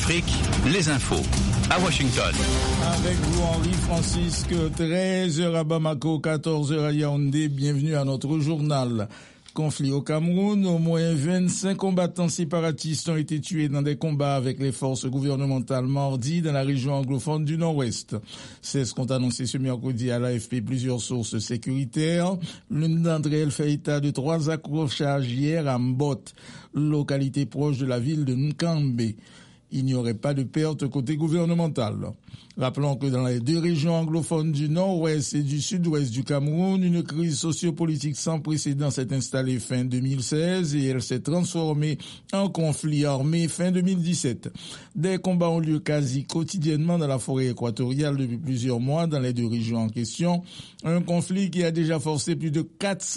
Afrique, les infos à Washington. Avec vous Henri Francisque, 13h à Bamako, 14h à Yaoundé. Bienvenue à notre journal. Conflit au Cameroun, au moins 25 combattants séparatistes ont été tués dans des combats avec les forces gouvernementales mardi dans la région anglophone du Nord-Ouest. C'est ce qu'ont annoncé ce mercredi à l'AFP plusieurs sources sécuritaires. L'une d'entre elles fait état de 3 accrochages hier à Mbot, localité proche de la ville de Nkambe. Il n'y aurait pas de perte côté gouvernemental. Rappelons que dans les 2 régions anglophones du nord-ouest et du sud-ouest du Cameroun, une crise sociopolitique sans précédent s'est installée fin 2016 et elle s'est transformée en conflit armé fin 2017. Des combats ont lieu quasi quotidiennement dans la forêt équatoriale depuis plusieurs mois dans les 2 régions en question. Un conflit qui a déjà forcé plus de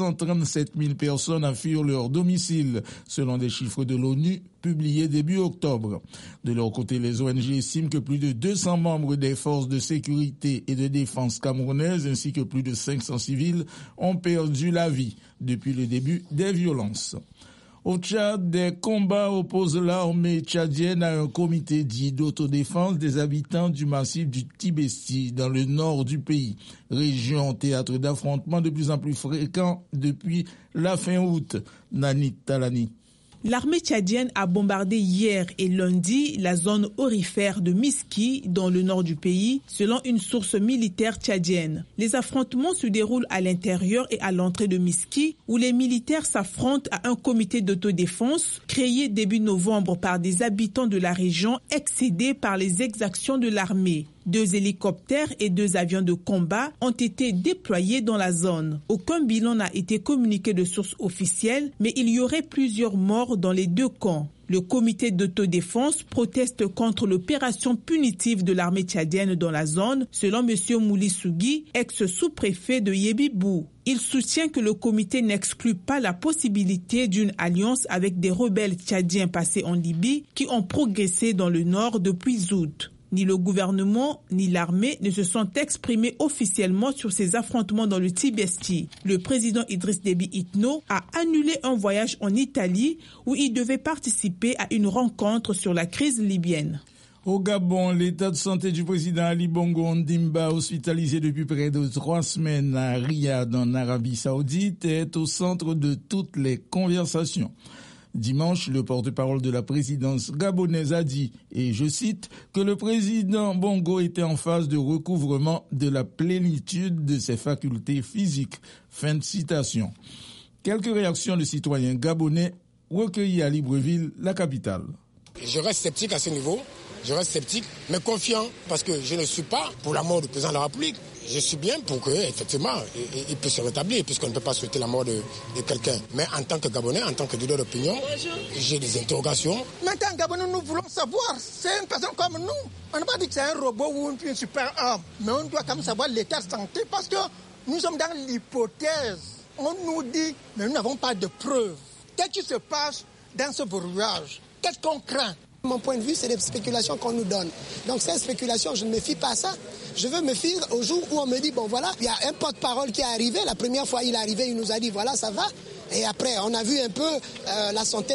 437 000 personnes à fuir leur domicile, selon des chiffres de l'ONU publiés début octobre. De leur côté, les ONG estiment que plus de 200 membres des forces de sécurité et de défense camerounaises ainsi que plus de 500 civils ont perdu la vie depuis le début des violences. Au Tchad, des combats opposent l'armée tchadienne à un comité dit d'autodéfense des habitants du massif du Tibesti dans le nord du pays, région théâtre d'affrontements de plus en plus fréquents depuis la fin août. Nanit Talani. L'armée tchadienne a bombardé hier et lundi la zone aurifère de Miski dans le nord du pays, selon une source militaire tchadienne. Les affrontements se déroulent à l'intérieur et à l'entrée de Miski, où les militaires s'affrontent à un comité d'autodéfense créé début novembre par des habitants de la région excédés par les exactions de l'armée. 2 hélicoptères et 2 avions de combat ont été déployés dans la zone. Aucun bilan n'a été communiqué de source officielle, mais il y aurait plusieurs morts dans les 2 camps. Le comité d'autodéfense proteste contre l'opération punitive de l'armée tchadienne dans la zone, selon M. Mouli-Sougui, ex-sous-préfet de Yébibou. Il soutient que le comité n'exclut pas la possibilité d'une alliance avec des rebelles tchadiens passés en Libye qui ont progressé dans le nord depuis août. Ni le gouvernement ni l'armée ne se sont exprimés officiellement sur ces affrontements dans le Tibesti. Le président Idriss Déby Itno a annulé un voyage en Italie où il devait participer à une rencontre sur la crise libyenne. Au Gabon, l'état de santé du président Ali Bongo Ondimba, hospitalisé depuis près de 3 semaines à Riyad en Arabie Saoudite, est au centre de toutes les conversations. Dimanche, le porte-parole de la présidence gabonaise a dit, et je cite, que le président Bongo était en phase de recouvrement de la plénitude de ses facultés physiques. Fin de citation. Quelques réactions de citoyens gabonais recueillies à Libreville, la capitale. Je reste sceptique à ce niveau. Je reste sceptique, mais confiant, parce que je ne suis pas pour la mort du président de la République. Je suis bien pour qu'effectivement, il puisse se rétablir, puisqu'on ne peut pas souhaiter la mort de quelqu'un. Mais en tant que Gabonais, en tant que leader d'opinion, j'ai des interrogations. Maintenant, Gabonais, nous voulons savoir, c'est une personne comme nous. On n'a pas dit que c'est un robot ou une super arme, mais on doit quand même savoir l'état de santé, parce que nous sommes dans l'hypothèse. On nous dit, mais nous n'avons pas de preuves. Qu'est-ce qui se passe dans ce verrouillage? Qu'est-ce qu'on craint? Mon point de vue, c'est des spéculations qu'on nous donne. Donc ces spéculations, je ne me fie pas à ça. Je veux me fier au jour où on me dit, bon voilà, il y a un porte-parole qui est arrivé. La première fois, il est arrivé, il nous a dit, voilà, ça va. Et après, on a vu un peu la santé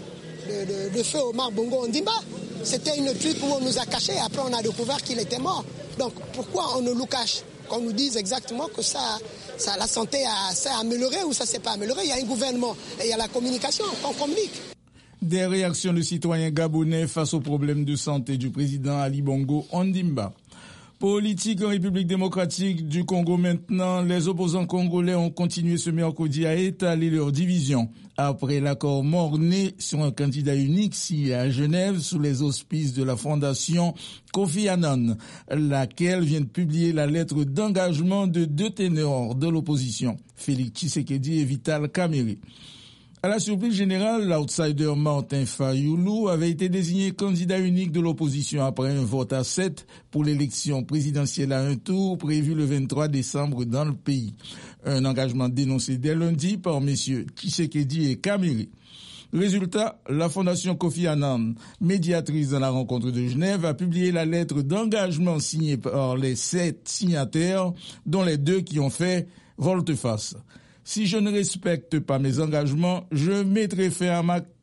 de feu Omar Bongo Ondimba. C'était une truc où on nous a caché. Après, on a découvert qu'il était mort. Donc pourquoi on nous cache? Qu'on nous dise exactement que ça la santé s'est améliorée ou ça s'est pas amélioré. Il y a un gouvernement et il y a la communication qu'on communique. Des réactions de citoyens gabonais face aux problèmes de santé du président Ali Bongo Ondimba. Politique en République démocratique du Congo maintenant, les opposants congolais ont continué ce mercredi à étaler leur division après l'accord morné sur un candidat unique signé à Genève sous les auspices de la fondation Kofi Annan, laquelle vient de publier la lettre d'engagement de 2 ténors de l'opposition, Félix Tshisekedi et Vital Kamerhe. À la surprise générale, l'outsider Martin Fayoulou avait été désigné candidat unique de l'opposition après un vote à 7 pour l'élection présidentielle à un tour prévu le 23 décembre dans le pays. Un engagement dénoncé dès lundi par messieurs Tshisekedi et Kamerhe. Résultat, la fondation Kofi Annan, médiatrice dans la rencontre de Genève, a publié la lettre d'engagement signée par les 7 signataires, dont les 2 qui ont fait volte-face. Si je ne respecte pas mes engagements, je mettrai fin à ma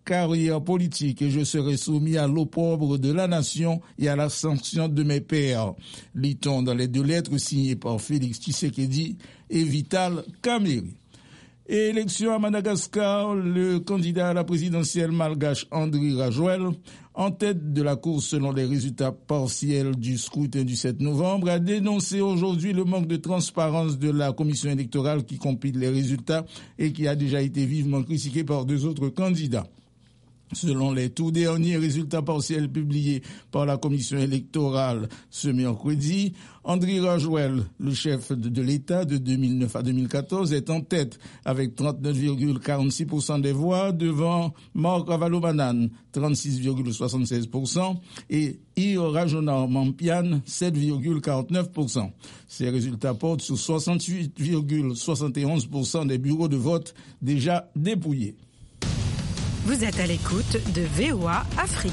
carrière politique et je serai soumis à l'opprobre de la nation et à la sanction de mes pairs. Lit-on dans les deux lettres signées par Félix Tshisekedi et Vital Kamerhe. Élection à Madagascar, le candidat à la présidentielle malgache Andry Rajoelina, en tête de la course selon les résultats partiels du scrutin du 7 novembre, a dénoncé aujourd'hui le manque de transparence de la commission électorale qui compile les résultats et qui a déjà été vivement critiqué par deux autres candidats. Selon les tout derniers résultats partiels publiés par la commission électorale ce mercredi, Andry Rajoelina, le chef de l'État de 2009 à 2014, est en tête avec 39,46% des voix devant Marc Ravalomanana, 36,76% et Ir Rajoelina-Mampiane, 7,49%. Ces résultats portent sur 68,71% des bureaux de vote déjà dépouillés. Vous êtes à l'écoute de VOA Afrique.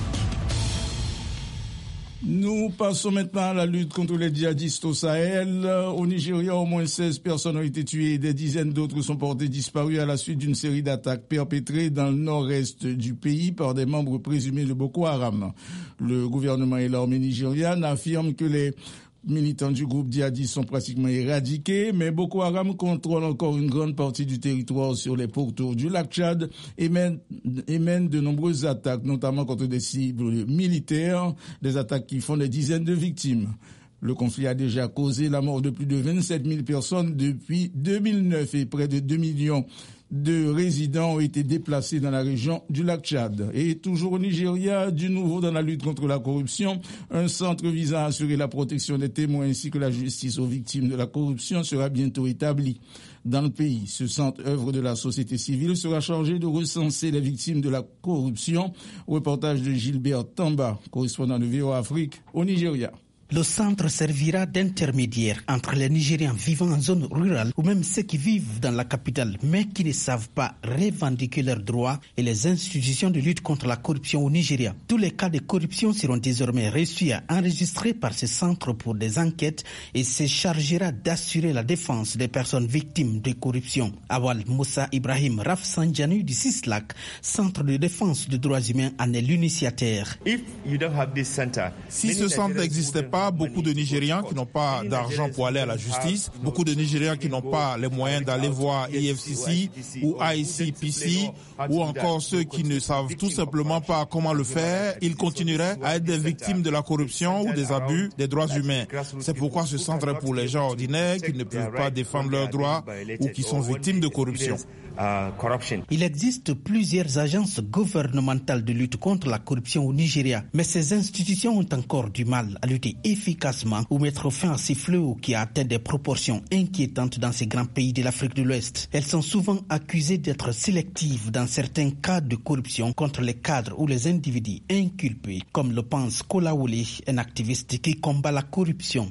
Nous passons maintenant à la lutte contre les djihadistes au Sahel. Au Nigeria, au moins 16 personnes ont été tuées et des dizaines d'autres sont portées disparues à la suite d'une série d'attaques perpétrées dans le nord-est du pays par des membres présumés de Boko Haram. Le gouvernement et l'armée nigériane affirment que les militants du groupe djihadiste sont pratiquement éradiqués, mais Boko Haram contrôle encore une grande partie du territoire sur les pourtours du lac Tchad et mène de nombreuses attaques, notamment contre des cibles militaires, des attaques qui font des dizaines de victimes. Le conflit a déjà causé la mort de plus de 27 000 personnes depuis 2009 et près de 2 millions de résidents ont été déplacés dans la région du lac Tchad. Et toujours au Nigeria, du nouveau dans la lutte contre la corruption, un centre visant à assurer la protection des témoins ainsi que la justice aux victimes de la corruption sera bientôt établi dans le pays. Ce centre, œuvre de la société civile, sera chargé de recenser les victimes de la corruption. Reportage de Gilbert Tamba, correspondant de VOA Afrique au Nigeria. Le centre servira d'intermédiaire entre les Nigériens vivant en zone rurale ou même ceux qui vivent dans la capitale mais qui ne savent pas revendiquer leurs droits et les institutions de lutte contre la corruption au Nigeria. Tous les cas de corruption seront désormais reçus et enregistrés par ce centre pour des enquêtes et se chargera d'assurer la défense des personnes victimes de corruption. Awal Moussa Ibrahim Rafsanjani du CISLAC, Centre de défense des droits humains, en est l'initiateur. Si ce centre n'existait pas, beaucoup de Nigériens qui n'ont pas d'argent pour aller à la justice, beaucoup de Nigériens qui n'ont pas les moyens d'aller voir EFCC ou ICPC ou encore ceux qui ne savent tout simplement pas comment le faire, ils continueraient à être des victimes de la corruption ou des abus des droits humains. C'est pourquoi ce centre est pour les gens ordinaires qui ne peuvent pas défendre leurs droits ou qui sont victimes de corruption. Il existe plusieurs agences gouvernementales de lutte contre la corruption au Nigeria, mais ces institutions ont encore du mal à lutter efficacement ou mettre fin à ces fléaux qui atteignent des proportions inquiétantes dans ces grands pays de l'Afrique de l'Ouest. Elles sont souvent accusées d'être sélectives dans certains cas de corruption contre les cadres ou les individus inculpés, comme le pense Kolawole, un activiste qui combat la corruption.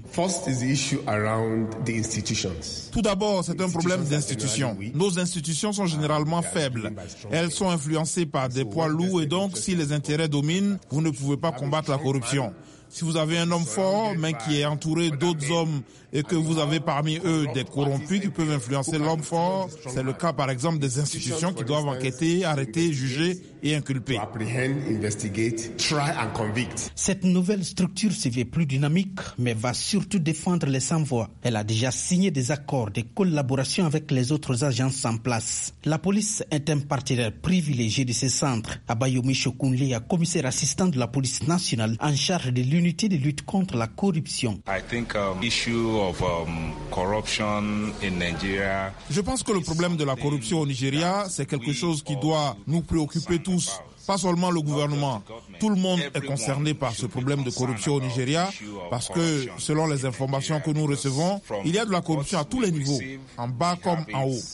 Tout d'abord, c'est un problème d'institutions. Nos institutions sont généralement faibles. Elles sont influencées par des poids lourds et donc si les intérêts dominent, vous ne pouvez pas combattre la corruption. Si vous avez un homme fort, mais qui est entouré d'autres hommes et que vous avez parmi eux des corrompus qui peuvent influencer l'homme fort, c'est le cas par exemple des institutions qui doivent enquêter, arrêter, juger et inculper. Cette nouvelle structure se veut plus dynamique, mais va surtout défendre les sans-voix. Elle a déjà signé des accords de collaboration avec les autres agences en place. La police est un partenaire privilégié de ce centre. Abayomi Shokunle, commissaire assistant de la police nationale en charge de l'unité de lutte contre la corruption. Je pense que le problème de la corruption au Nigeria, c'est quelque chose qui doit nous préoccuper tous. Pas seulement le gouvernement. Tout le monde est concerné par ce problème de corruption au Nigeria parce que, selon les informations que nous recevons, il y a de la corruption à tous les niveaux, en bas comme en haut.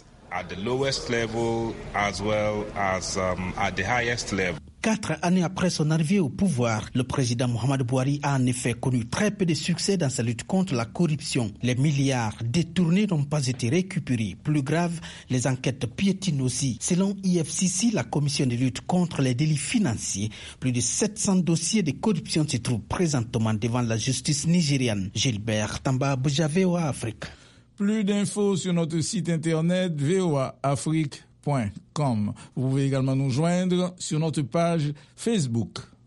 4 années après son arrivée au pouvoir, le président Muhammadu Buhari a en effet connu très peu de succès dans sa lutte contre la corruption. Les milliards détournés n'ont pas été récupérés. Plus grave, les enquêtes piétinent aussi. Selon IFCC, la commission de lutte contre les délits financiers, plus de 700 dossiers de corruption se trouvent présentement devant la justice nigériane. Gilbert Tamba, VOA Afrique. Plus d'infos sur notre site internet voaafrique.com. Vous pouvez également nous joindre sur notre page Facebook.